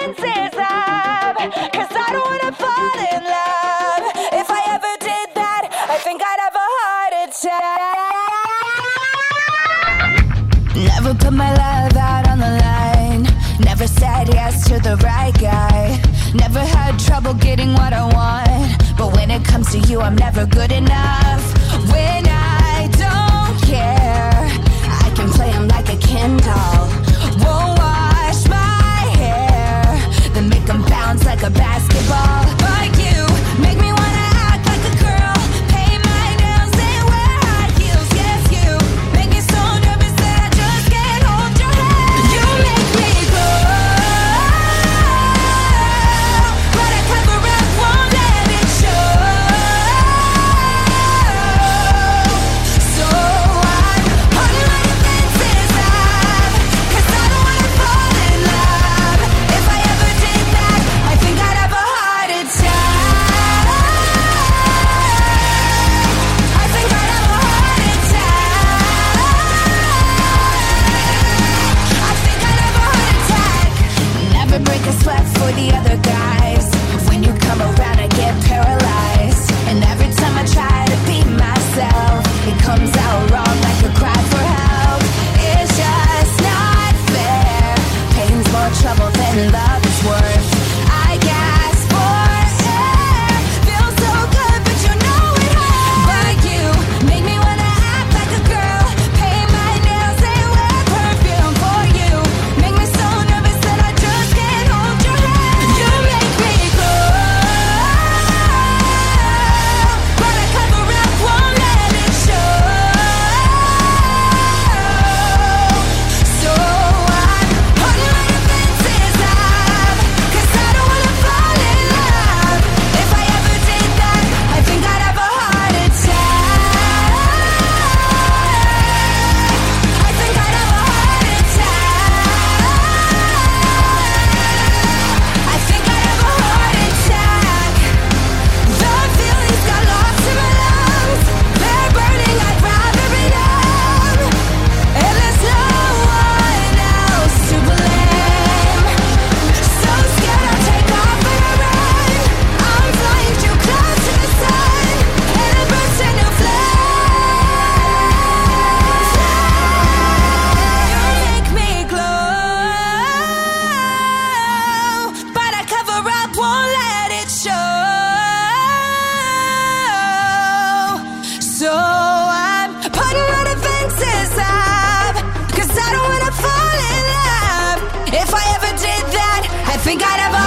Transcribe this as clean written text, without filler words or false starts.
defenses up, 'cause I don't wanna fall in love. If I ever did that, I think I'd have a heart attack. Never put my love out on the line. Never said yes to the right guy. Never had trouble getting what I want. But when it comes to you, I'm never good enough. When I don't care, I can play him like a Ken doll. Won't wash my hair, then make him bounce like a basketball. But you make me wanna act like a girl, paint my nails and wear high heels. Yes, you make me so nervous that I just can't hold your hand. You make me glow, but I cover up, won't let it show. So I'm putting my defenses up, 'cause I don't wanna fall in love. If I ever did that, I think I'd have a heart attack. I think I'd have a heart attack. I think I'd have a heart attack. Never break a sweat for the other guys. When you come around, I get paralyzed. And every time I try to be myself, it comes out wrong like a cry for help. It's just not fair. Pain's more trouble than love is worth. I gasp for air. Feels so good, but you know it hurts. But you make me wanna act like a girl, paint my nails and wear perfume. For you make me so nervous that I just can't hold your hand. You make me glow, but I cover up, won't let it show. So I'm putting my defenses up, 'cause I don't wanna fall in love. If I ever did that, I think I'd have a heart attack. I think I'd have a heart attack. I think I'd have a heart attack. The feelings got lost in my lungs. They're burning, I'd rather be numb. And there's no one else to blame. So scared I'll take off and I run. I'm flying too close to the sun, and it bursts a new flame. You make me glow, but I cover up, won't let it show. So I'm putting my defenses up, 'cause I don't wanna fall in love. If I ever did that, I think I'd have a